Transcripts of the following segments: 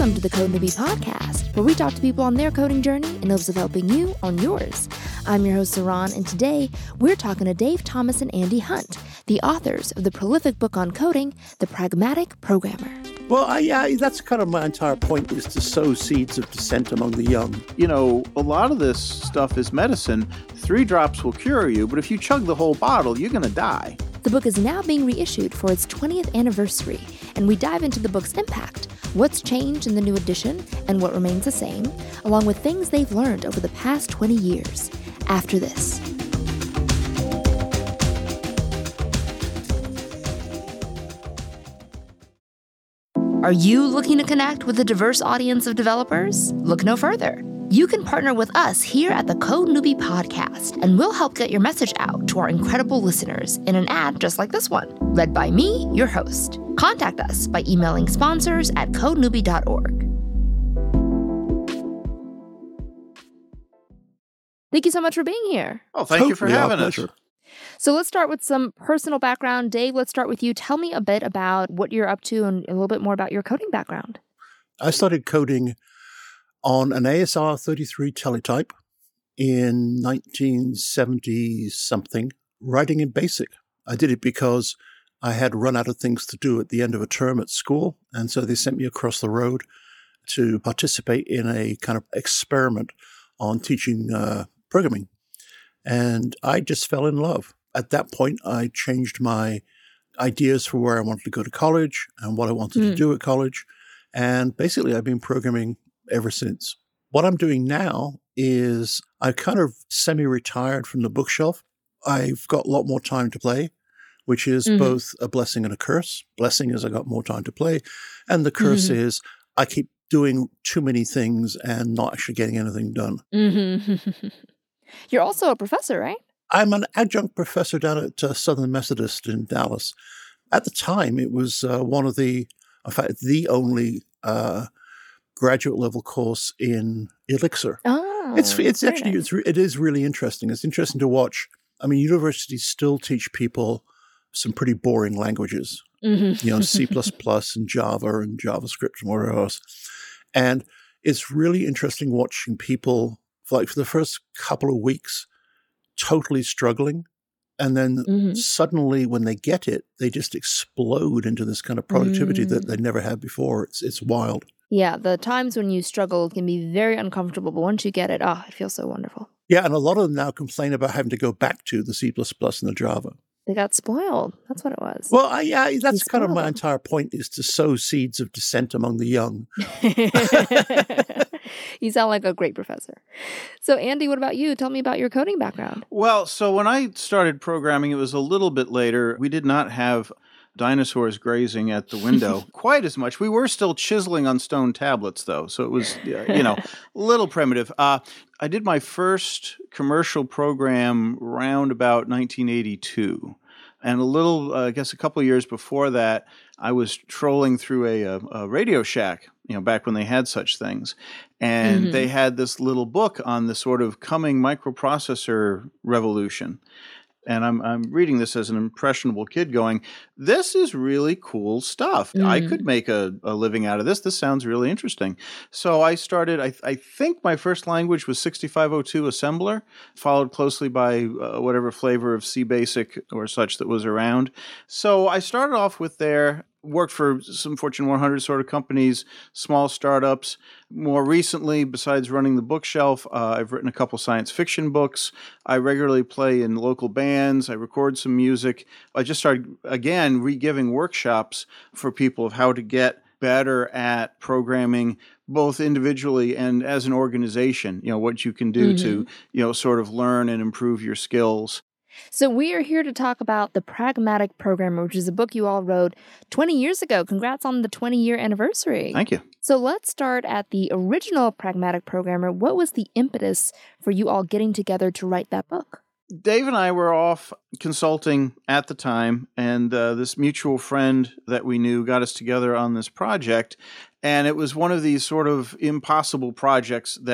Welcome to the Code Newbie Podcast, where we talk to people on their coding journey in hopes of helping you on yours. I'm your host, Saran, and today we're talking to Dave Thomas and Andy Hunt, the authors of the prolific book on coding, The Pragmatic Programmer. Well, that's kind of my entire point, is to sow seeds of dissent among the young. You know, a lot of this stuff is medicine. 3 drops will cure you, but if you chug the whole bottle, you're going to die. The book is now being reissued for its 20th anniversary, and we dive into the book's impact, what's changed in the new edition, and what remains the same, along with things they've learned over the past 20 years. After this. Are you looking to connect with a diverse audience of developers? Look no further. You can partner with us here at the Code Newbie Podcast, and we'll help get your message out to our incredible listeners in an ad just like this one, read by me, your host. Contact us by emailing sponsors@codenewbie.org. Thank you so much for being here. Oh, thank you for having us. So let's start with some personal background. Dave, let's start with you. Tell me a bit about what you're up to and a little bit more about your coding background. I started coding on an ASR 33 teletype in 1970-something, writing in BASIC. I did it because I had run out of things to do at the end of a term at school, and so they sent me across the road to participate in a kind of experiment on teaching programming. And I just fell in love. At that point, I changed my ideas for where I wanted to go to college and what I wanted to do at college. And basically, I've been programming ever since. What I'm doing now is I kind of semi-retired from the bookshelf. I've got a lot more time to play, which is both a blessing and a curse. Blessing is I got more time to play. And the curse is I keep doing too many things and not actually getting anything done. You're also a professor, right? I'm an adjunct professor down at Southern Methodist in Dallas. At the time, it was the only graduate level course in Elixir. Oh, it is really interesting. It's interesting to watch. I mean, universities still teach people some pretty boring languages, C++ and Java and JavaScript and whatever else. And it's really interesting watching people, for the first couple of weeks, totally struggling. And then suddenly when they get it, they just explode into this kind of productivity that they never had before. It's wild. Yeah, the times when you struggle can be very uncomfortable, but once you get it, it feels so wonderful. Yeah, and a lot of them now complain about having to go back to the C++ and the Java. They got spoiled. That's what it was. Well, that's kind of my entire point, is to sow seeds of dissent among the young. You sound like a great professor. So, Andy, what about you? Tell me about your coding background. Well, so when I started programming, it was a little bit later. We did not have dinosaurs grazing at the window quite as much. We were still chiseling on stone tablets, though, so it was, a little primitive. I did my first commercial program around about 1982. And a couple of years before that, I was trolling through a Radio Shack, back when they had such things. And they had this little book on the sort of coming microprocessor revolution. And I'm reading this as an impressionable kid going, this is really cool stuff. I could make a living out of this. This sounds really interesting. So I started, I think my first language was 6502 assembler, followed closely by whatever flavor of C Basic or such that was around. So I started off with there. Worked for some Fortune 100 sort of companies, small startups. More recently, besides running the bookshelf, I've written a couple science fiction books. I regularly play in local bands. I record some music. I just started, again, re-giving workshops for people of how to get better at programming, both individually and as an organization, what you can do to, sort of learn and improve your skills. So we are here to talk about The Pragmatic Programmer, which is a book you all wrote 20 years ago. Congrats on the 20-year anniversary. Thank you. So let's start at the original Pragmatic Programmer. What was the impetus for you all getting together to write that book? Dave and I were off consulting at the time, and this mutual friend that we knew got us together on this project. And it was one of these sort of impossible projects that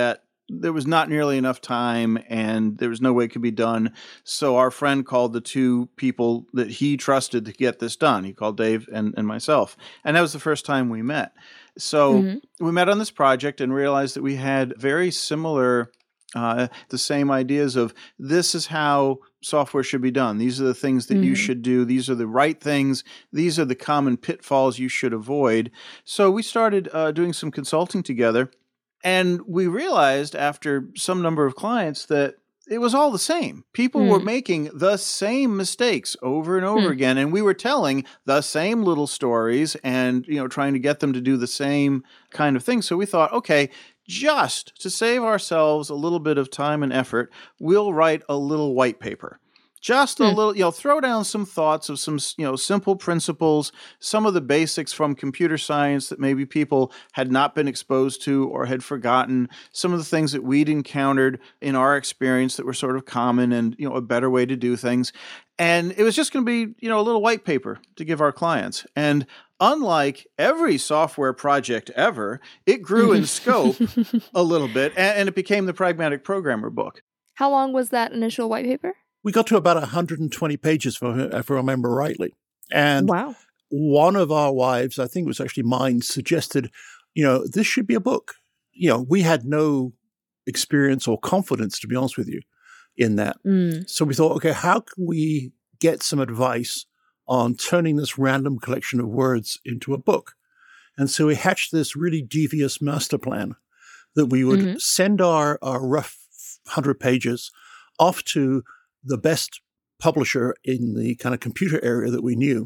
there was not nearly enough time and there was no way it could be done. So our friend called the two people that he trusted to get this done. He called Dave and myself. And that was the first time we met. So we met on this project and realized that we had very similar, the same ideas of this is how software should be done. These are the things that you should do. These are the right things. These are the common pitfalls you should avoid. So we started doing some consulting together. And we realized after some number of clients that it was all the same. People were making the same mistakes over and over again. And we were telling the same little stories and, trying to get them to do the same kind of thing. So we thought, okay, just to save ourselves a little bit of time and effort, we'll write a little white paper. Just a little, throw down some thoughts of some, simple principles, some of the basics from computer science that maybe people had not been exposed to or had forgotten, some of the things that we'd encountered in our experience that were sort of common and, a better way to do things. And it was just going to be, a little white paper to give our clients. And unlike every software project ever, it grew in scope a little bit and it became the Pragmatic Programmer book. How long was that initial white paper? We got to about 120 pages, if I remember rightly. And wow. One of our wives, I think it was actually mine, suggested, this should be a book. We had no experience or confidence, to be honest with you, in that. So we thought, okay, how can we get some advice on turning this random collection of words into a book? And so we hatched this really devious master plan that we would send our rough 100 pages off to the best publisher in the kind of computer area that we knew.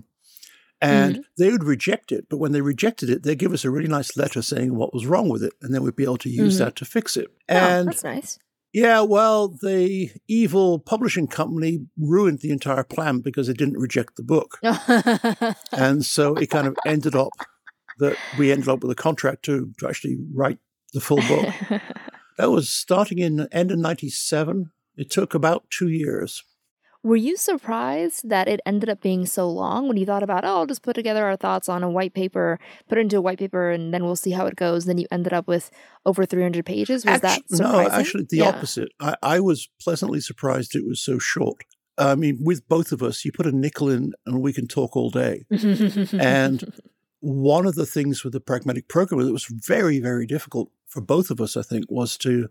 And they would reject it. But when they rejected it, they'd give us a really nice letter saying what was wrong with it. And then we'd be able to use that to fix it. And that's nice. Yeah, well, the evil publishing company ruined the entire plan because it didn't reject the book. And so it kind of ended up that we ended up with a contract to actually write the full book. That was starting in the end of 97. It took about 2 years. Were you surprised that it ended up being so long when you thought about, I'll just put together our thoughts on a white paper, put it into a white paper, and then we'll see how it goes? Then you ended up with over 300 pages. Was that surprising? No, actually the opposite. I was pleasantly surprised it was so short. I mean, with both of us, you put a nickel in and we can talk all day. And one of the things with the Pragmatic Programmer that was very, very difficult for both of us, I think, was to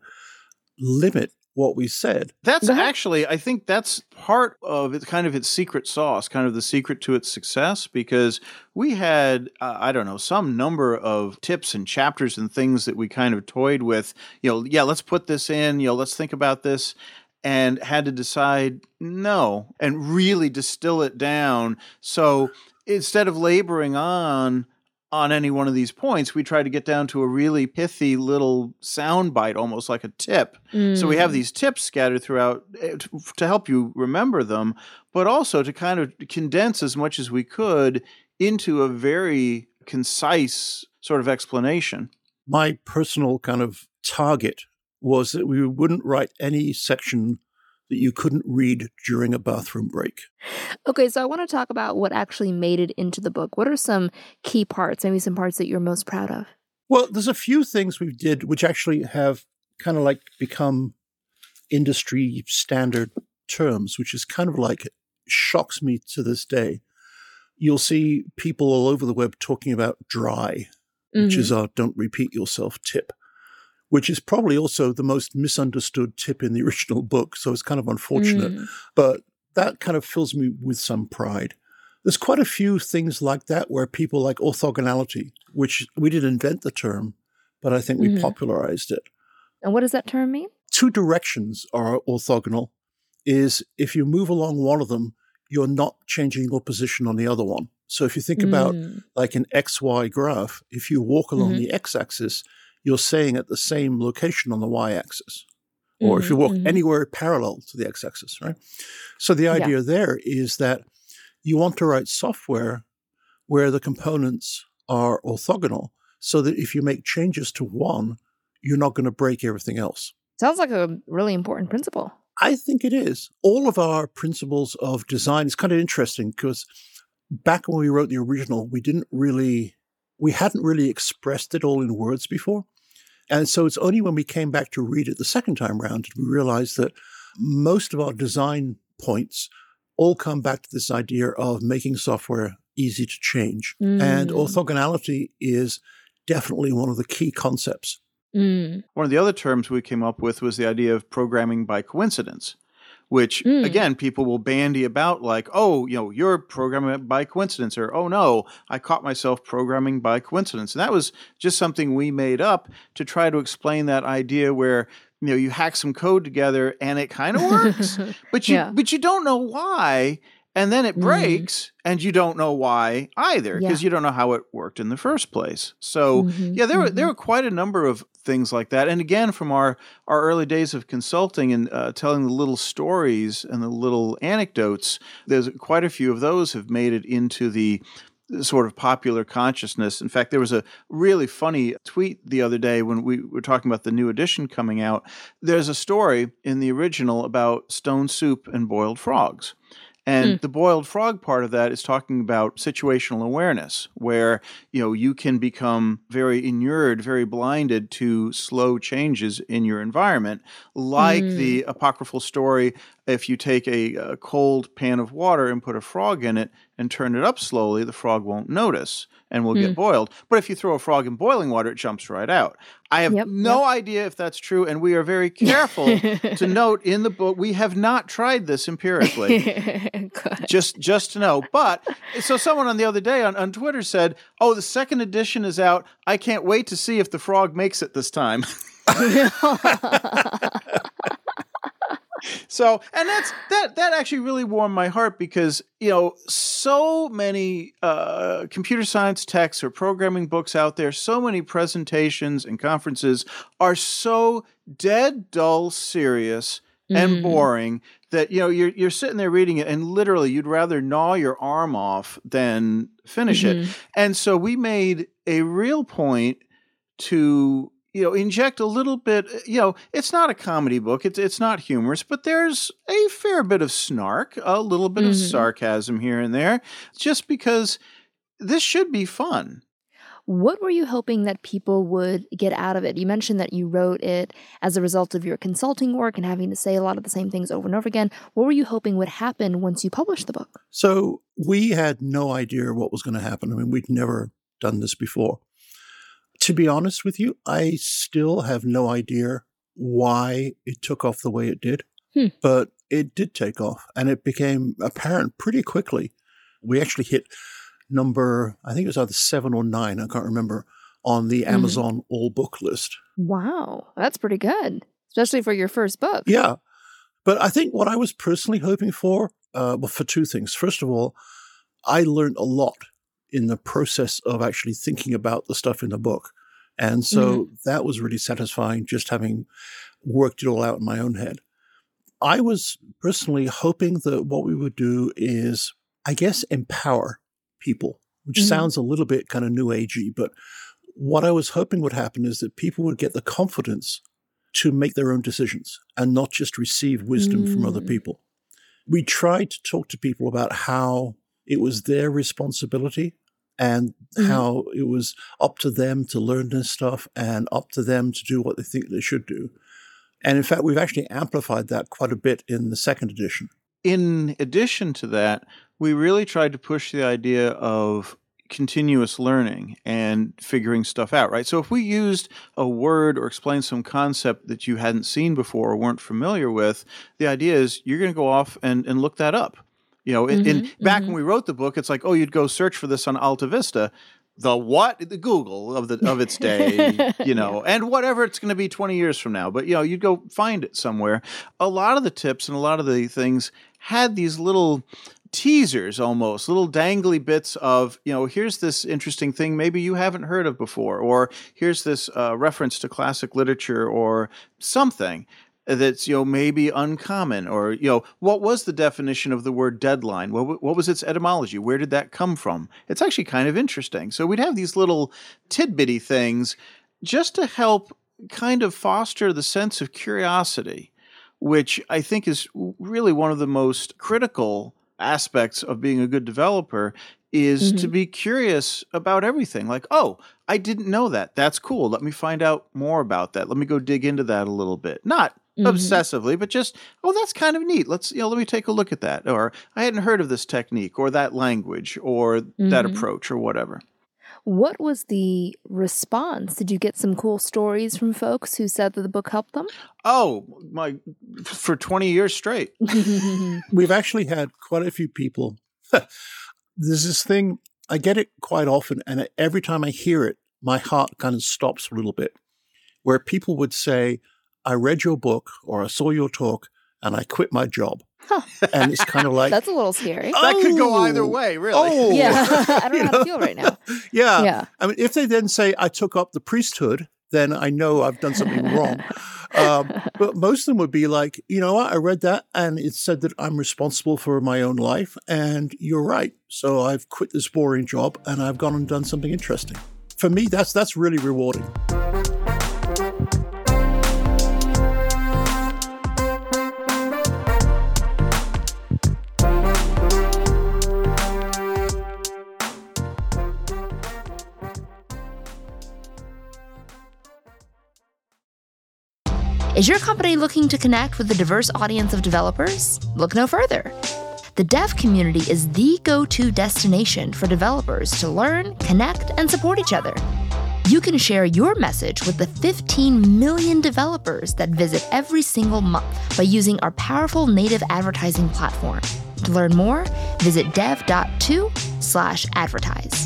limit what we said. That's actually, I think that's part of it, kind of its secret sauce, kind of the secret to its success, because we had, some number of tips and chapters and things that we kind of toyed with, let's put this in, let's think about this, and had to decide no, and really distill it down. So instead of laboring on any one of these points, we try to get down to a really pithy little soundbite, almost like a tip. So we have these tips scattered throughout to help you remember them, but also to kind of condense as much as we could into a very concise sort of explanation. My personal kind of target was that we wouldn't write any section that you couldn't read during a bathroom break. Okay, so I want to talk about what actually made it into the book. What are some key parts, maybe some parts that you're most proud of? Well, there's a few things we did which actually have kind of like become industry standard terms, which is kind of like shocks me to this day. You'll see people all over the web talking about DRY, which is our don't repeat yourself tip, which is probably also the most misunderstood tip in the original book. So it's kind of unfortunate. But that kind of fills me with some pride. There's quite a few things like that where people like orthogonality, which we didn't invent the term, but I think we popularized it. And what does that term mean? Two directions are orthogonal, is if you move along one of them, you're not changing your position on the other one. So if you think about like an XY graph, if you walk along the x-axis, you're staying at the same location on the y-axis. Or if you walk anywhere parallel to the x-axis, right? So the idea there is that you want to write software where the components are orthogonal so that if you make changes to one, you're not going to break everything else. Sounds like a really important principle. I think it is. All of our principles of design is kind of interesting because back when we wrote the original, we hadn't really expressed it all in words before. And so it's only when we came back to read it the second time round did we realize that most of our design points all come back to this idea of making software easy to change. And orthogonality is definitely one of the key concepts. One of the other terms we came up with was the idea of programming by coincidence, which, again, people will bandy about like, oh, you're programming by coincidence, or, oh, no, I caught myself programming by coincidence. And that was just something we made up to try to explain that idea where, you hack some code together and it kind of works, but you don't know why. And then it breaks and you don't know why either, because you don't know how it worked in the first place. So, there were quite a number of things like that. And again, from our early days of consulting and telling the little stories and the little anecdotes, there's quite a few of those have made it into the sort of popular consciousness. In fact, there was a really funny tweet the other day when we were talking about the new edition coming out. There's a story in the original about stone soup and boiled frogs. And the boiled frog part of that is talking about situational awareness, where, you can become very inured, very blinded to slow changes in your environment, like the apocryphal story, if you take a cold pan of water and put a frog in it and turn it up slowly, the frog won't notice and will get boiled. But if you throw a frog in boiling water, it jumps right out. I have no idea if that's true, and we are very careful to note in the book, we have not tried this empirically, just to know. But, so someone on the other day on Twitter said, oh, the second edition is out. I can't wait to see if the frog makes it this time. So, and that actually really warmed my heart because, so many computer science texts or programming books out there, so many presentations and conferences are so dead, dull, serious, and boring that, you're sitting there reading it and literally you'd rather gnaw your arm off than finish it. And so we made a real point to inject a little bit, it's not a comedy book. It's not humorous, but there's a fair bit of snark, a little bit of sarcasm here and there, just because this should be fun. What were you hoping that people would get out of it? You mentioned that you wrote it as a result of your consulting work and having to say a lot of the same things over and over again. What were you hoping would happen once you published the book? So we had no idea what was going to happen. I mean, we'd never done this before. To be honest with you, I still have no idea why it took off the way it did, but it did take off, and it became apparent pretty quickly. We actually hit number, I think it was either 7 or 9, I can't remember, on the Amazon All Book list. Wow, that's pretty good, especially for your first book. Yeah, but I think what I was personally hoping for, for two things. First of all, I learned a lot in the process of actually thinking about the stuff in the book. And so that was really satisfying, just having worked it all out in my own head. I was personally hoping that what we would do is, I guess, empower people, which sounds a little bit kind of new agey, but what I was hoping would happen is that people would get the confidence to make their own decisions and not just receive wisdom from other people. We tried to talk to people about how it was their responsibility and how it was up to them to learn this stuff and up to them to do what they think they should do. And in fact, we've actually amplified that quite a bit in the second edition. In addition to that, we really tried to push the idea of continuous learning and figuring stuff out, right? So if we used a word or explained some concept that you hadn't seen before or weren't familiar with, the idea is you're going to go off and look that up. Back when we wrote the book, it's like, oh, you'd go search for this on Alta Vista, the Google of its day, and whatever it's going to be 20 years from now. But, you'd go find it somewhere. A lot of the tips and a lot of the things had these little teasers almost, little dangly bits of, here's this interesting thing maybe you haven't heard of before, or here's this reference to classic literature or something that's, maybe uncommon, or, what was the definition of the word deadline? What was its etymology? Where did that come from? It's actually kind of interesting. So we'd have these little tidbitty things just to help kind of foster the sense of curiosity, which I think is really one of the most critical aspects of being a good developer is to be curious about everything. Like, oh, I didn't know that. That's cool. Let me find out more about that. Let me go dig into that a little bit. Not obsessively, but just, oh, that's kind of neat. Let me take a look at that. Or I hadn't heard of this technique or that language or that approach or whatever. What was the response? Did you get some cool stories from folks who said that the book helped them? Oh, for 20 years straight. We've actually had quite a few people. There's this thing, I get it quite often, and every time I hear it, my heart kind of stops a little bit, where people would say, I read your book or I saw your talk and I quit my job. Huh. And it's kind of like... That's a little scary. That could go either way, really. Yeah, I don't know how to feel right now. Yeah. I mean, if they then say, I took up the priesthood, then I know I've done something wrong. But most of them would be like, you know what, I read that and it said that I'm responsible for my own life and you're right. So I've quit this boring job and I've gone and done something interesting. For me, that's really rewarding. Is your company looking to connect with a diverse audience of developers? Look no further. The dev community is the go-to destination for developers to learn, connect, and support each other. You can share your message with the 15 million developers that visit every single month by using our powerful native advertising platform. To learn more, visit dev.to/advertise.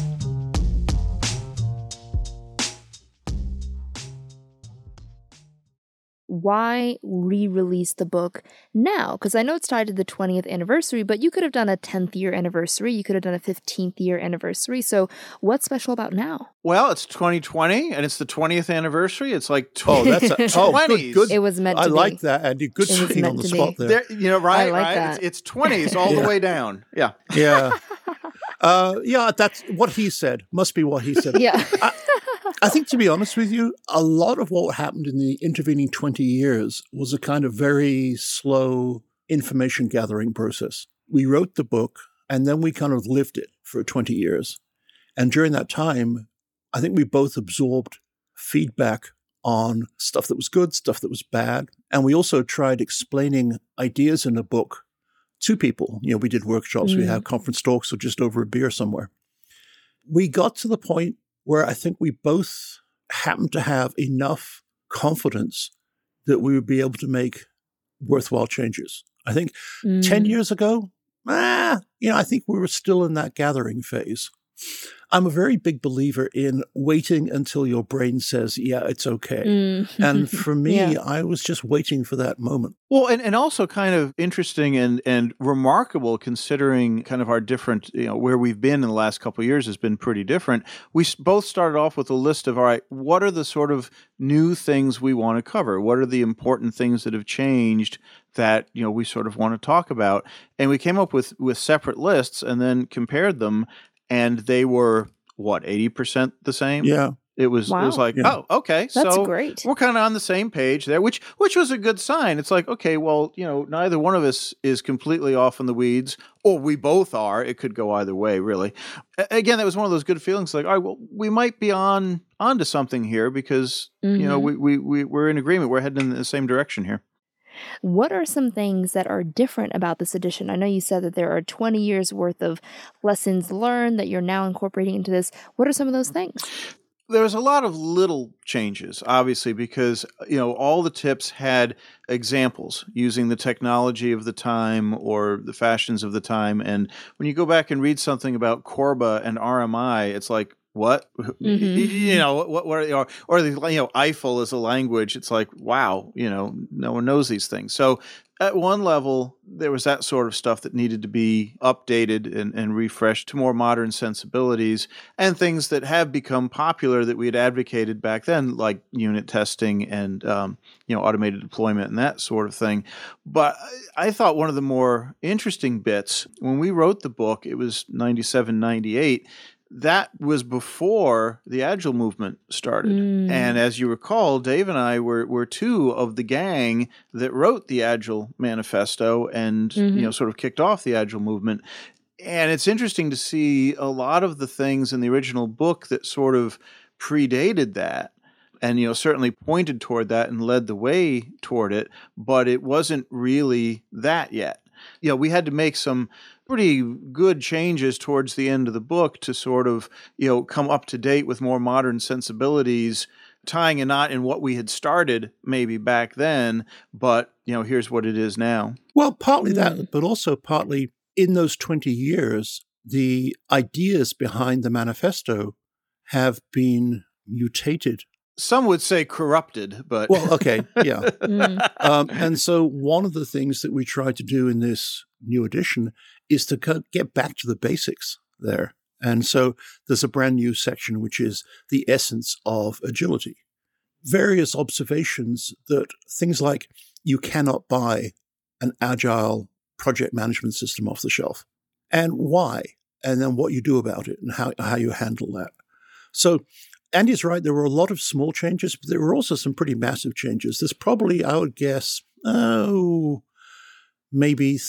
Why re-release the book now? Because I know it's tied to the 20th anniversary, but you could have done a 10th year anniversary. You could have done a 15th year anniversary. So what's special about now? Well, it's 2020 and it's the 20th anniversary. It's like 20s. Good. It was meant to be. I like that, Andy. Good thinking on the spot there. Right, I like right. That. It's 20s all the way down. Yeah. Yeah. That's what he said. Must be what he said. Yeah. I think, to be honest with you, a lot of what happened in the intervening 20 years was a kind of very slow information gathering process. We wrote the book and then we kind of lived it for 20 years. And during that time, I think we both absorbed feedback on stuff that was good, stuff that was bad. And we also tried explaining ideas in the book to people. You know, we did workshops, we had conference talks or just over a beer somewhere. We got to the point where I think we both happened to have enough confidence that we would be able to make worthwhile changes. I think 10 years ago, I think we were still in that gathering phase. I'm a very big believer in waiting until your brain says, yeah, it's okay. And for me, I was just waiting for that moment. Well, and also kind of interesting and remarkable considering kind of our different, where we've been in the last couple of years has been pretty different. We both started off with a list of, all right, what are the sort of new things we want to cover? What are the important things that have changed that, we sort of want to talk about? And we came up with separate lists and then compared them. And they were, 80% the same? Yeah. It was like, oh, okay. That's so great. We're kind of on the same page there, which was a good sign. It's like, okay, well, neither one of us is completely off in the weeds, or we both are. It could go either way, really. Again, that was one of those good feelings like, all right, well, we might be onto something here because, we're in agreement. We're heading in the same direction here. What are some things that are different about this edition? I know you said that there are 20 years worth of lessons learned that you're now incorporating into this. What are some of those things? There was a lot of little changes, obviously, because, all the tips had examples using the technology of the time or the fashions of the time. And when you go back and read something about Corba and RMI, it's like, what? What are, or Eiffel as a language. It's like, wow, no one knows these things. So at one level, there was that sort of stuff that needed to be updated and refreshed to more modern sensibilities, and things that have become popular that we had advocated back then, like unit testing and automated deployment and that sort of thing. But I thought one of the more interesting bits when we wrote the book, it was 97, 98. that was before the Agile movement started. And as you recall, Dave and I were two of the gang that wrote the Agile Manifesto and sort of kicked off the Agile movement. And it's interesting to see a lot of the things in the original book that sort of predated that and, certainly pointed toward that and led the way toward it, but it wasn't really that yet. We had to make some pretty good changes towards the end of the book to sort of, come up to date with more modern sensibilities, tying a knot in what we had started maybe back then, but, here's what it is now. Well, partly that, but also partly in those 20 years, the ideas behind the manifesto have been mutated. Some would say corrupted, but... Well, okay, yeah. And so one of the things that we try to do in this new edition is to get back to the basics there. And so there's a brand new section, which is the essence of agility. Various observations that things like you cannot buy an agile project management system off the shelf, and why, and then what you do about it and how you handle that. So Andy's right. There were a lot of small changes, but there were also some pretty massive changes. There's probably, I would guess, maybe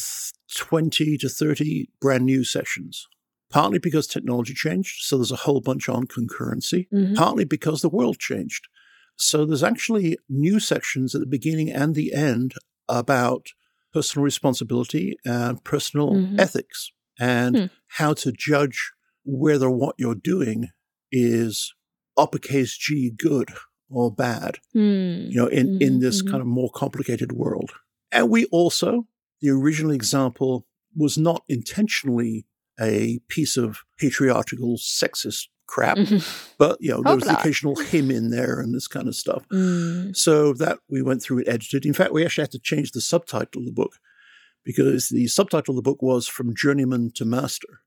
20 to 30 brand new sections, partly because technology changed. So there's a whole bunch on concurrency, partly because the world changed. So there's actually new sections at the beginning and the end about personal responsibility and personal ethics and how to judge whether what you're doing is uppercase G good or bad, in this kind of more complicated world. And we also, the original example was not intentionally a piece of patriarchal sexist crap, but, there was the occasional hymn in there and this kind of stuff. So that we went through and edited. In fact, we actually had to change the subtitle of the book because the subtitle of the book was From Journeyman to Master.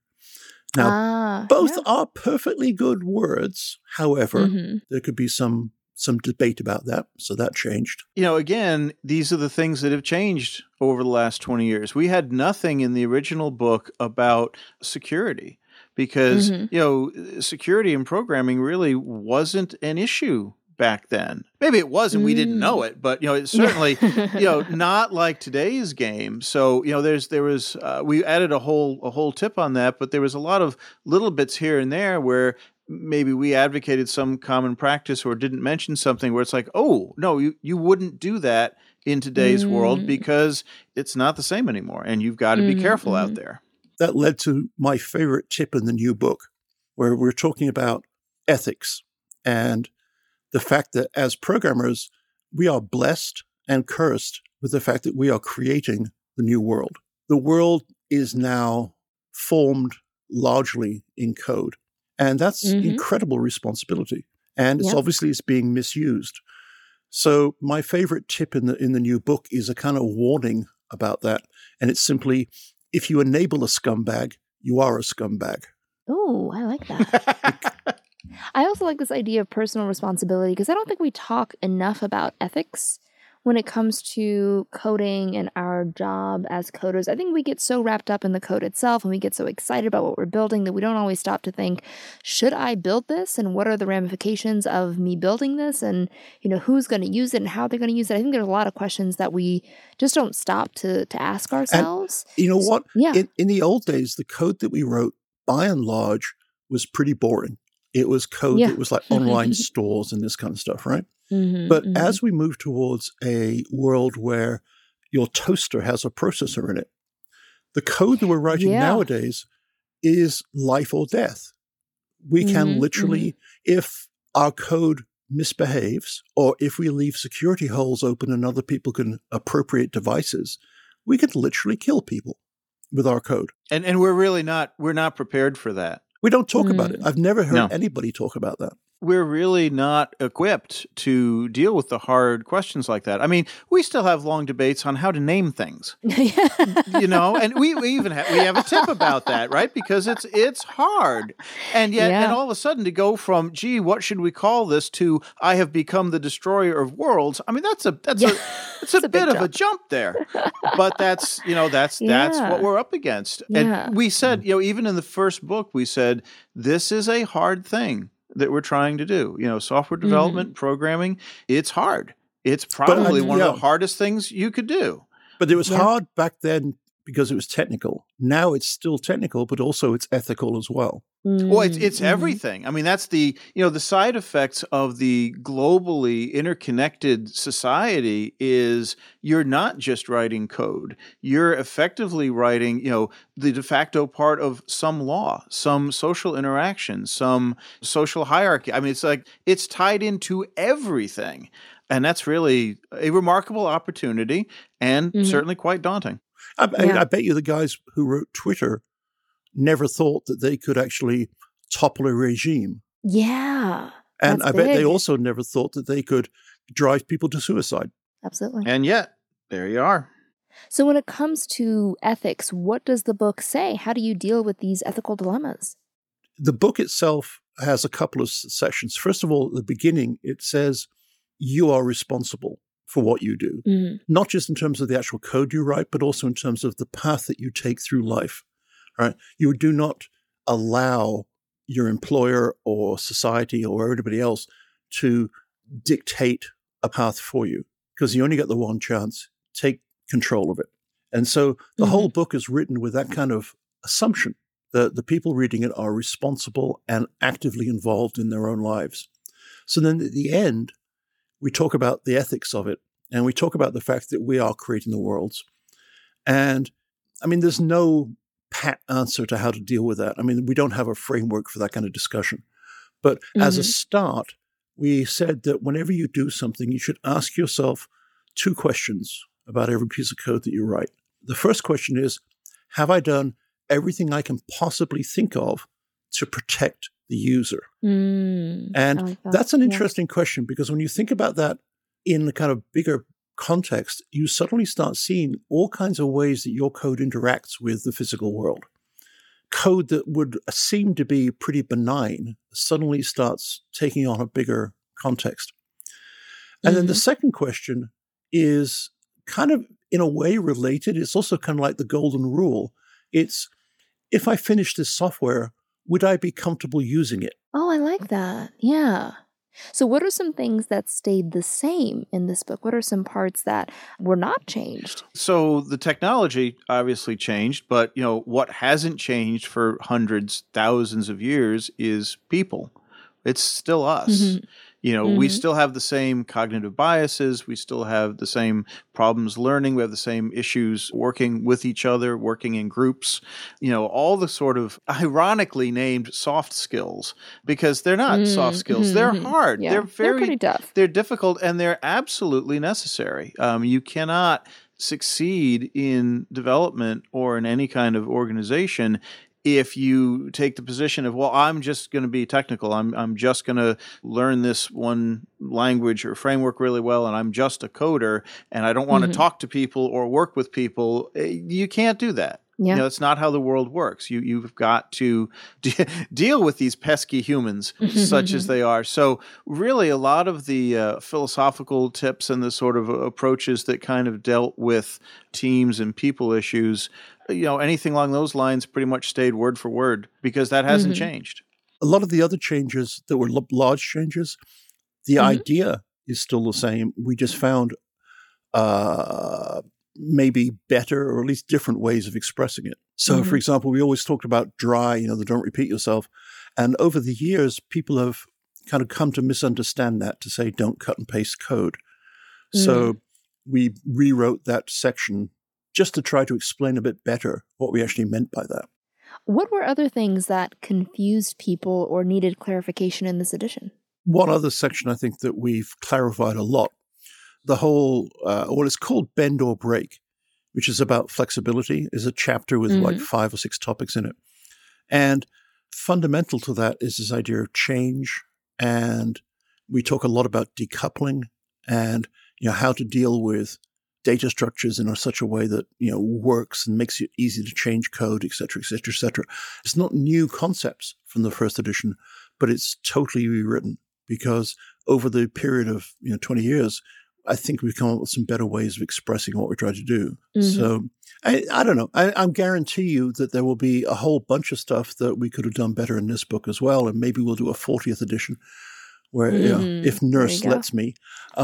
Now, both are perfectly good words. However, there could be some debate about that. So that changed. Again, these are the things that have changed over the last 20 years. We had nothing in the original book about security because, security in programming really wasn't an issue back then. Maybe it was and we didn't know it, but it's certainly not like today's game. So there was we added a whole tip on that, but there was a lot of little bits here and there where maybe we advocated some common practice or didn't mention something where it's like, oh no, you wouldn't do that in today's world because it's not the same anymore, and you've got to be careful out there. That led to my favorite tip in the new book, where we're talking about ethics and the fact that as programmers, we are blessed and cursed with the fact that we are creating the new world. The world is now formed largely in code. And that's incredible responsibility. And it's being misused. So my favorite tip in the new book is a kind of warning about that. And it's simply, if you enable a scumbag, you are a scumbag. Oh, I like that. I also like this idea of personal responsibility because I don't think we talk enough about ethics when it comes to coding and our job as coders. I think we get so wrapped up in the code itself and we get so excited about what we're building that we don't always stop to think, should I build this? And what are the ramifications of me building this? And, who's going to use it and how they're going to use it? I think there's a lot of questions that we just don't stop to ask ourselves. And you know what? Yeah. In the old days, the code that we wrote, by and large, was pretty boring. It was code that was like online stores and this kind of stuff, right? But as we move towards a world where your toaster has a processor in it, the code that we're writing nowadays is life or death. We can literally, if our code misbehaves or if we leave security holes open and other people can appropriate devices, we could literally kill people with our code. And we're not prepared for that. We don't talk about it. I've never heard anybody talk about that. we're really not equipped to deal with the hard questions like that. I mean, we still have long debates on how to name things, and we even have a tip about that, right? Because it's hard. And yet, and all of a sudden to go from, gee, what should we call this, to I have become the destroyer of worlds. I mean, that's a bit of a jump there, but that's what we're up against. And we said, even in the first book, we said, this is a hard thing that we're trying to do. Software development, programming, it's hard. It's probably one of the hardest things you could do. But it was hard back then because it was technical. Now it's still technical, but also it's ethical as well. Well, it's everything. I mean, that's the side effects of the globally interconnected society is you're not just writing code. You're effectively writing, the de facto part of some law, some social interaction, some social hierarchy. I mean, it's tied into everything. And that's really a remarkable opportunity and certainly quite daunting. I bet you the guys who wrote Twitter never thought that they could actually topple a regime. Yeah. And I bet they also never thought that they could drive people to suicide. Absolutely. And yet, there you are. So when it comes to ethics, what does the book say? How do you deal with these ethical dilemmas? The book itself has a couple of sections. First of all, at the beginning, it says you are responsible for what you do, not just in terms of the actual code you write, but also in terms of the path that you take through life. Right? You do not allow your employer or society or everybody else to dictate a path for you, because you only get the one chance. Take control of it. And so the whole book is written with that kind of assumption that the people reading it are responsible and actively involved in their own lives. So then at the end, we talk about the ethics of it, and we talk about the fact that we are creating the worlds. And I mean, there's no pat answer to how to deal with that. I mean, we don't have a framework for that kind of discussion. But as a start, we said that whenever you do something, you should ask yourself 2 questions about every piece of code that you write. The first question is, have I done everything I can possibly think of to protect the user? And like that's an interesting question, because when you think about that in the kind of bigger context, you suddenly start seeing all kinds of ways that your code interacts with the physical world. Code that would seem to be pretty benign suddenly starts taking on a bigger context. And then the second question is kind of, in a way, related. It's also kind of like the golden rule. It's, if I finish this software, would I be comfortable using it? Oh, I like that. Yeah. So what are some things that stayed the same in this book? What are some parts that were not changed? So the technology obviously changed, but what hasn't changed for hundreds, thousands of years is people. It's still us. We still have the same cognitive biases. We still have the same problems learning. We have the same issues working with each other, working in groups, all the sort of ironically named soft skills, because they're not soft skills. They're hard. Yeah. They're pretty tough. They're difficult, and they're absolutely necessary. You cannot succeed in development or in any kind of organization if you take the position of, well, I'm just going to be technical. I'm just going to learn this one language or framework really well, and I'm just a coder, and I don't want to talk to people or work with people. You can't do that. Yeah. It's not how the world works. You've got to deal with these pesky humans, such as they are. So really, a lot of the philosophical tips and the sort of approaches that kind of dealt with teams and people issues, anything along those lines pretty much stayed word for word, because that hasn't changed. A lot of the other changes that were large changes, the idea is still the same. We just found maybe better or at least different ways of expressing it. So, for example, we always talked about dry, the don't repeat yourself. And over the years, people have kind of come to misunderstand that to say don't cut and paste code. So we rewrote that section just to try to explain a bit better what we actually meant by that. What were other things that confused people or needed clarification in this edition? One other section I think that we've clarified a lot, the whole, what is called Bend or Break, which is about flexibility, is a chapter with like 5 or 6 topics in it. And fundamental to that is this idea of change and we talk a lot about decoupling and how to deal with data structures in such a way that works and makes it easy to change code, et cetera, et cetera, et cetera. It's not new concepts from the first edition, but it's totally rewritten because over the period of 20 years, I think we've come up with some better ways of expressing what we're trying to do. Mm-hmm. So I don't know. I guarantee you that there will be a whole bunch of stuff that we could have done better in this book as well, and maybe we'll do a 40th edition where if Nurse lets me.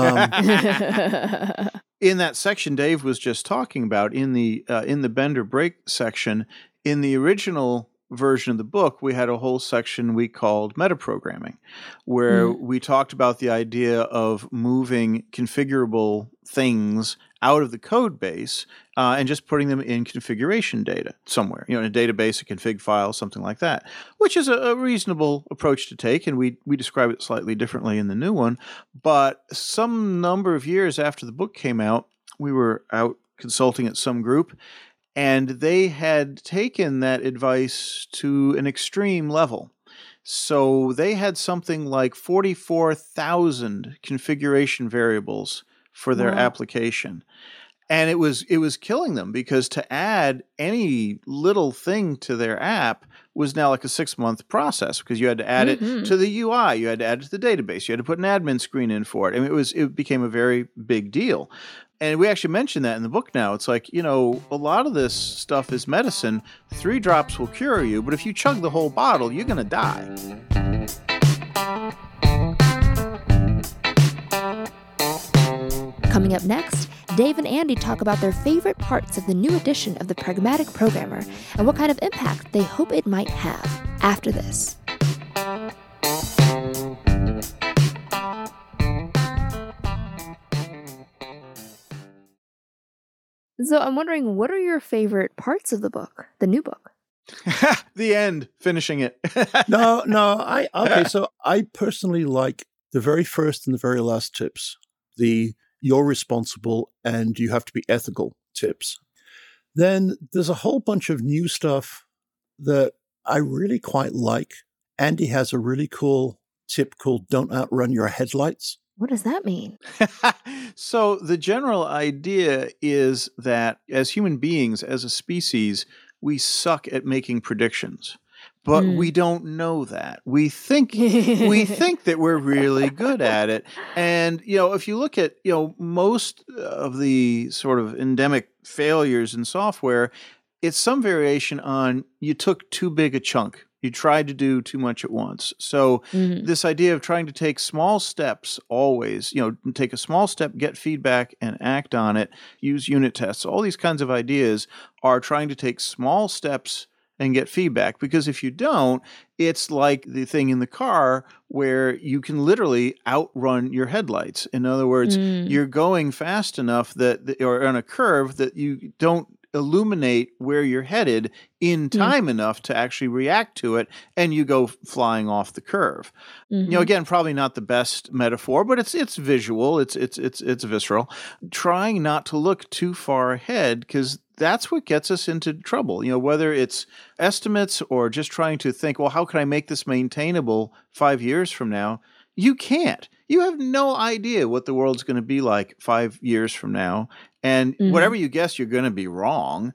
In that section Dave was just talking about, in the Bender break section, in the original version of the book, we had a whole section we called metaprogramming, where we talked about the idea of moving configurable things out of the code base and just putting them in configuration data somewhere, in a database, a config file, something like that, which is a reasonable approach to take. And we describe it slightly differently in the new one. But some number of years after the book came out, we were out consulting at some group, and they had taken that advice to an extreme level. So they had something like 44,000 configuration variables for their application. And it was killing them, because to add any little thing to their app was now like a 6-month process, because you had to add it to the UI, you had to add it to the database, you had to put an admin screen in for it. I mean, it became a very big deal. And we actually mentioned that in the book now. It's like, a lot of this stuff is medicine. 3 drops will cure you, but if you chug the whole bottle, you're going to die. Coming up next, Dave and Andy talk about their favorite parts of the new edition of The Pragmatic Programmer and what kind of impact they hope it might have after this. So I'm wondering, what are your favorite parts of the book, the new book? The end, finishing it. No. So I personally like the very first and the very last tips. You're responsible and you have to be ethical tips. Then there's a whole bunch of new stuff that I really quite like. Andy has a really cool tip called "Don't outrun your headlights." What does that mean? So the general idea is that as human beings, as a species, we suck at making predictions. But we don't know that. We think that we're really good at it. And, if you look at, most of the sort of endemic failures in software, it's some variation on you took too big a chunk. You tried to do too much at once. So this idea of trying to take small steps always, take a small step, get feedback and act on it, use unit tests, all these kinds of ideas are trying to take small steps and get feedback. Because if you don't, it's like the thing in the car where you can literally outrun your headlights. In other words, you're going fast enough or on a curve that you don't illuminate where you're headed in time enough to actually react to it, and you go flying off the curve. Again, probably not the best metaphor, but it's visual, it's visceral. Trying not to look too far ahead, because that's what gets us into trouble. Whether it's estimates or just trying to think, well, how can I make this maintainable 5 years from now? You can't. You have no idea what the world's going to be like 5 years from now. And whatever you guess, you're going to be wrong.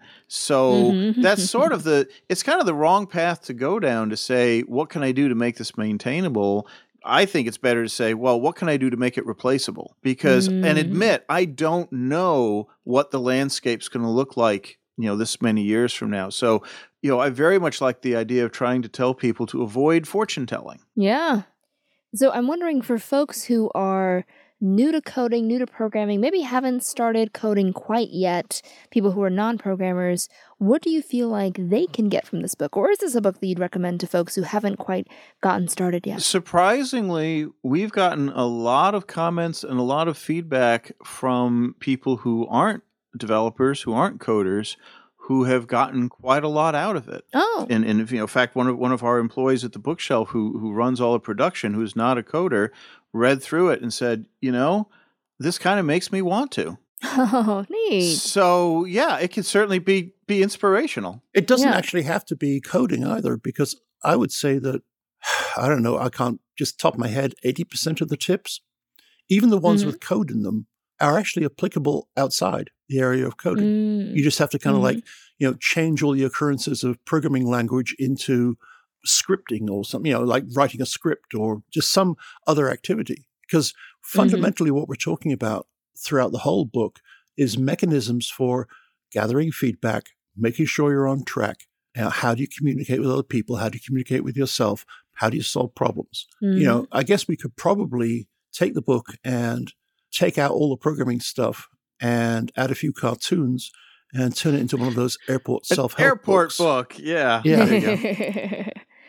So that's sort of it's kind of the wrong path to go down to say, what can I do to make this maintainable? I think it's better to say, well, what can I do to make it replaceable? Because, and admit, I don't know what the landscape's going to look like, this many years from now. So, I very much like the idea of trying to tell people to avoid fortune telling. Yeah. So I'm wondering, for folks who are new to coding, new to programming, maybe haven't started coding quite yet, people who are non-programmers, what do you feel like they can get from this book? Or is this a book that you'd recommend to folks who haven't quite gotten started yet? Surprisingly, we've gotten a lot of comments and a lot of feedback from people who aren't developers, who aren't coders, who have gotten quite a lot out of it. Oh. And in fact, one of our employees at the bookshelf who runs all the production, who's not a coder, read through it and said, this kind of makes me want to. Oh, neat. So, yeah, it can certainly be inspirational. It doesn't actually have to be coding either, because I would say that I don't know, I can't just top my head, 80% of the tips, even the ones with code in them, are actually applicable outside the area of coding. You just have to kind of like, change all the occurrences of programming language into scripting or something, like writing a script or just some other activity. Because fundamentally what we're talking about throughout the whole book is mechanisms for gathering feedback, making sure you're on track. How do you communicate with other people? How do you communicate with yourself? How do you solve problems? I guess we could probably take the book and take out all the programming stuff and add a few cartoons and turn it into one of those airport self-help airport books. book. Yeah. There you go.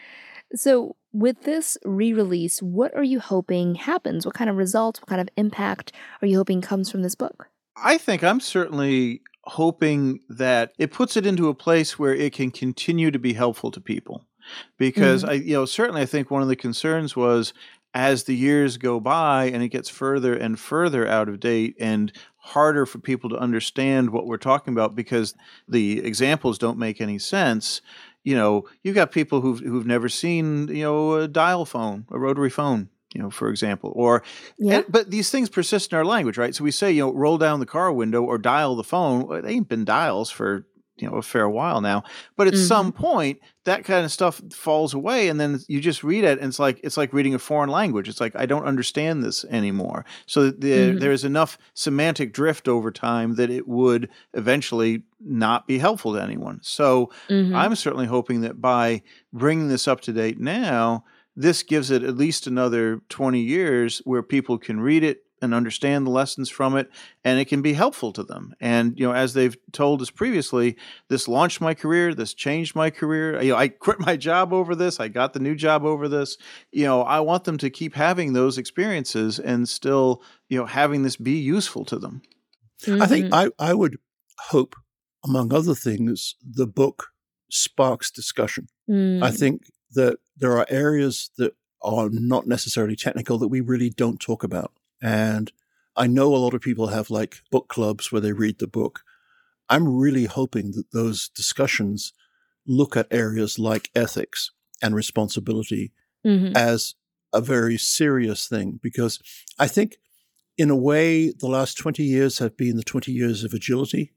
So with this re-release, what are you hoping happens? What kind of results, what kind of impact are you hoping comes from this book? I think I'm certainly hoping that it puts it into a place where it can continue to be helpful to people. Because certainly I think one of the concerns was as the years go by and it gets further and further out of date and harder for people to understand what we're talking about because the examples don't make any sense. You've got people who've never seen, a dial phone, a rotary phone, for example, but these things persist in our language, right? So we say, roll down the car window or dial the phone. Well, they ain't been dials for, a fair while now, but at some point that kind of stuff falls away and then you just read it and it's like reading a foreign language. It's like, I don't understand this anymore. So there's enough semantic drift over time that it would eventually not be helpful to anyone. So I'm certainly hoping that by bringing this up to date now, this gives it at least another 20 years where people can read it and understand the lessons from it, and it can be helpful to them. And, as they've told us previously, this launched my career, this changed my career. I quit my job over this. I got the new job over this. I want them to keep having those experiences and still, having this be useful to them. I think I would hope, among other things, the book sparks discussion. I think that there are areas that are not necessarily technical that we really don't talk about. And I know a lot of people have like book clubs where they read the book. I'm really hoping that those discussions look at areas like ethics and responsibility as a very serious thing, because I think in a way the last 20 years have been the 20 years of agility.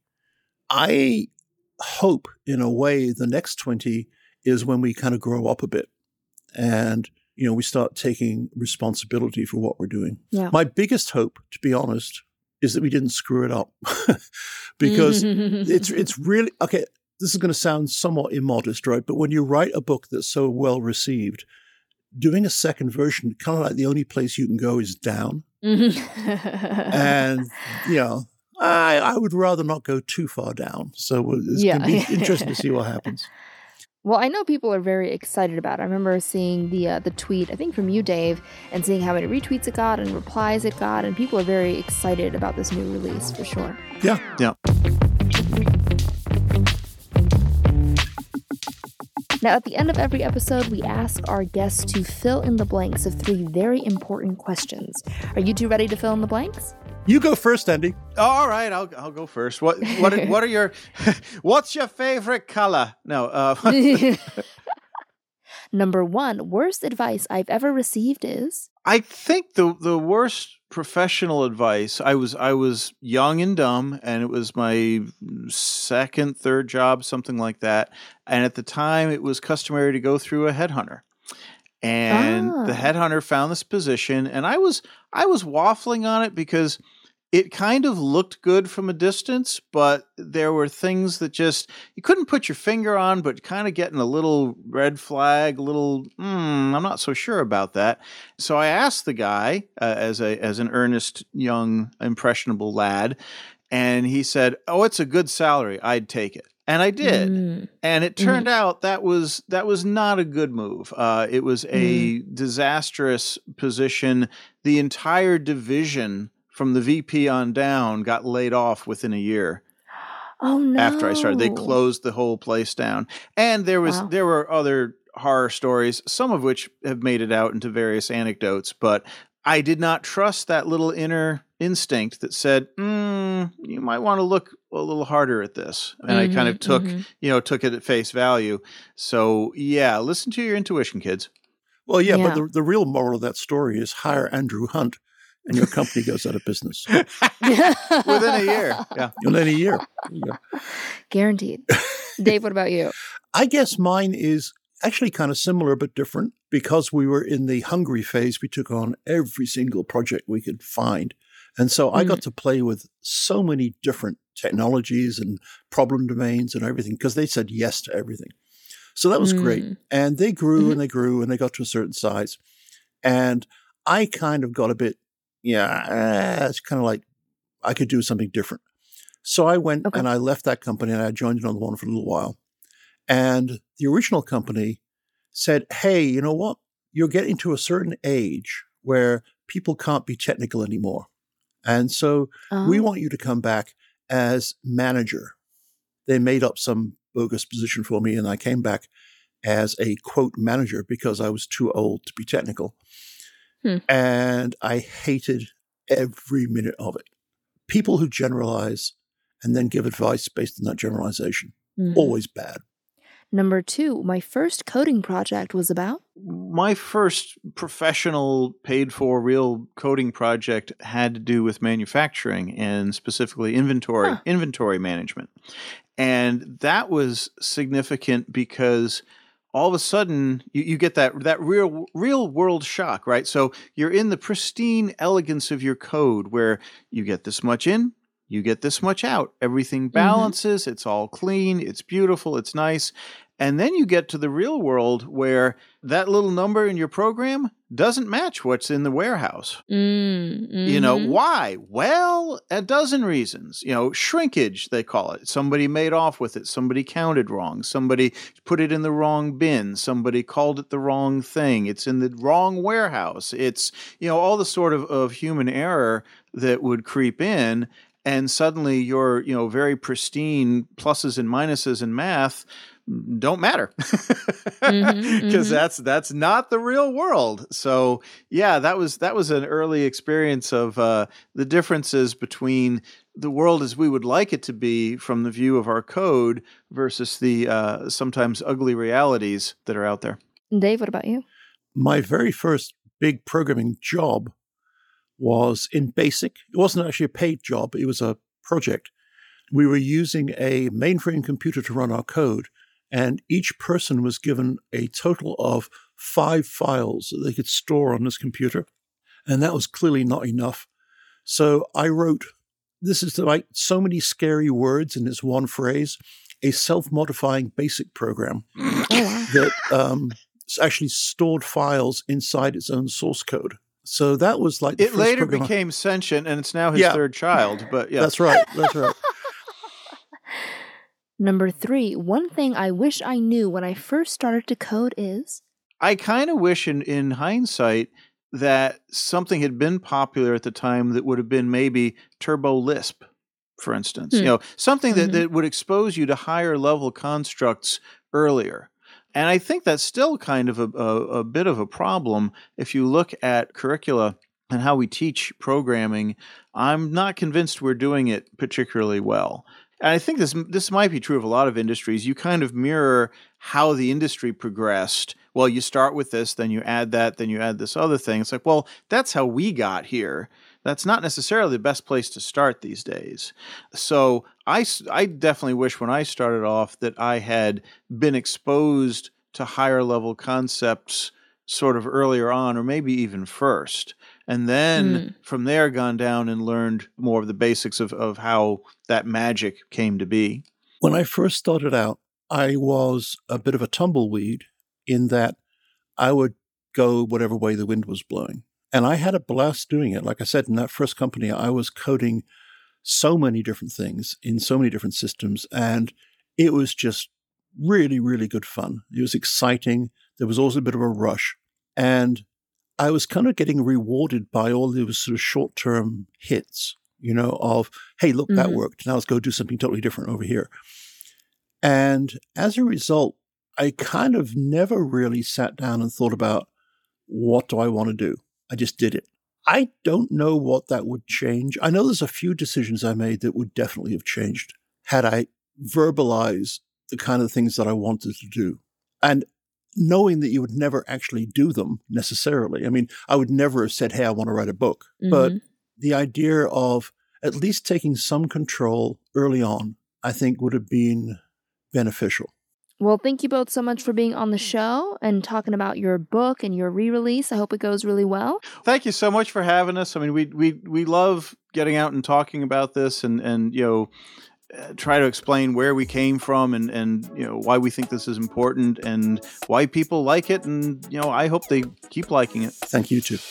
I hope in a way the next 20 is when we kind of grow up a bit and we start taking responsibility for what we're doing. Yeah. My biggest hope, to be honest, is that we didn't screw it up because it's really, okay, this is going to sound somewhat immodest, right? But when you write a book that's so well received, doing a second version, kind of like the only place you can go is down. And, I would rather not go too far down. So it's going to be interesting to see what happens. Well, I know people are very excited about it. I remember seeing the tweet, I think from you, Dave, and seeing how many retweets it got and replies it got, and people are very excited about this new release, for sure. Yeah. Now, at the end of every episode, we ask our guests to fill in the blanks of 3 very important questions. Are you two ready to fill in the blanks? You go first, Andy. All right, I'll go first. What are your what's your favorite color? No. Number 1, worst advice I've ever received is? I think the worst professional advice, I was young and dumb, and it was my second, third job, something like that. And at the time, it was customary to go through a headhunter. And the headhunter found this position, and I was waffling on it because it kind of looked good from a distance, but there were things that just you couldn't put your finger on, but kind of getting a little red flag, I'm not so sure about that. So I asked the guy as an earnest, young, impressionable lad, and he said, "Oh, it's a good salary. I'd take it." And I did. And it turned out that was not a good move. It was a disastrous position. The entire division from the VP on down got laid off within a year. Oh, no. After I started. They closed the whole place down. And there were other horror stories, some of which have made it out into various anecdotes, but I did not trust that little inner instinct that said, you might want to look a little harder at this. And I kind of took it at face value. So yeah, listen to your intuition, kids. Well, yeah, Yeah. but the real moral of that story is hire Andrew Hunt and your company goes out of business Within a year. Yeah. within a year. Yeah. Guaranteed. Dave, what about you? I guess mine is actually kind of similar but different because we were in the hungry phase. We took on every single project we could find. And so I got to play with so many different technologies and problem domains and everything because they said yes to everything. So that was great. And they grew and they grew and they got to a certain size. And I kind of got a bit, it's kind of like I could do something different. So I went and I left that company and I joined another one for a little while. And the original company said, hey, you know what? You're getting to a certain age where people can't be technical anymore. And so we want you to come back as manager. They made up some bogus position for me and I came back as a quote manager because I was too old to be technical. And I hated every minute of it. People who generalize and then give advice based on that generalization, always bad. Number 2, my first coding project was about? My first professional paid for real coding project had to do with manufacturing and specifically inventory management. And that was significant because all of a sudden you get that real world shock, right? So you're in the pristine elegance of your code where you get this much in, you get this much out. Everything balances. It's all clean. It's beautiful. It's nice. And then you get to the real world where that little number in your program doesn't match what's in the warehouse. You know, why? Well, a dozen reasons. You know, shrinkage, they call it. Somebody made off with it. Somebody counted wrong. Somebody put it in the wrong bin. Somebody called it the wrong thing. It's in the wrong warehouse. It's, you know, all the sort of human error that would creep in. And suddenly your, you know, very pristine pluses and minuses in math don't matter because that's not the real world. So yeah, that was an early experience of the differences between the world as we would like it to be from the view of our code versus the sometimes ugly realities that are out there. Dave, what about you? My very first big programming job was in BASIC. It wasn't actually a paid job. It was a project. We were using a mainframe computer to run our code, and each person was given a total of 5 files that they could store on this computer, and that was clearly not enough. So I wrote, this is like so many scary words in this one phrase, a self-modifying BASIC program that actually stored files inside its own source code. So that was like it later became sentient, and it's now his third child. But yeah, that's right. That's right. Number 3, one thing I wish I knew when I first started to code is? I kind of wish in hindsight that something had been popular at the time that would have been maybe Turbo Lisp, for instance. You know, something that would expose you to higher level constructs earlier. And I think that's still kind of a bit of a problem if you look at curricula and how we teach programming. I'm not convinced we're doing it particularly well. And I think this might be true of a lot of industries. You kind of mirror how the industry progressed. Well, you start with this, then you add that, then you add this other thing. It's like, well, that's how we got here. That's not necessarily the best place to start these days. So I definitely wish when I started off that I had been exposed to higher level concepts sort of earlier on, or maybe even first. And then from there gone down and learned more of the basics of how that magic came to be. When I first started out, I was a bit of a tumbleweed in that I would go whatever way the wind was blowing. And I had a blast doing it. Like I said, in that first company, I was coding so many different things in so many different systems. And it was just really, really good fun. It was exciting. There was also a bit of a rush. And I was kind of getting rewarded by all those sort of short-term hits, you know, of, hey, look, that worked. Now let's go do something totally different over here. And as a result, I kind of never really sat down and thought about, what do I want to do? I just did it. I don't know what that would change. I know there's a few decisions I made that would definitely have changed had I verbalized the kind of things that I wanted to do. And knowing that you would never actually do them necessarily. I mean, I would never have said, hey, I want to write a book. Mm-hmm. But the idea of at least taking some control early on, I think would have been beneficial. Well, thank you both so much for being on the show and talking about your book and your re-release. I hope it goes really well. Thank you so much for having us. I mean, we love getting out and talking about this and try to explain where we came from and why we think this is important and why people like it. And, I hope they keep liking it. Thank you too.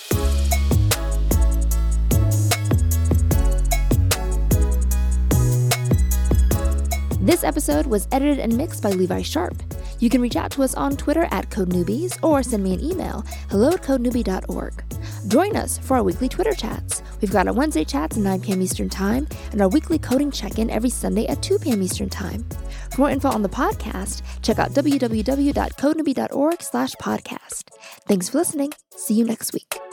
This episode was edited and mixed by Levi Sharp. You can reach out to us on Twitter at CodeNewbies or send me an email, hello@codenewbie.org. Join us for our weekly Twitter chats. We've got our Wednesday chats at 9 p.m. Eastern Time and our weekly coding check-in every Sunday at 2 p.m. Eastern Time. For more info on the podcast, check out www.codenewbie.org/podcast. Thanks for listening. See you next week.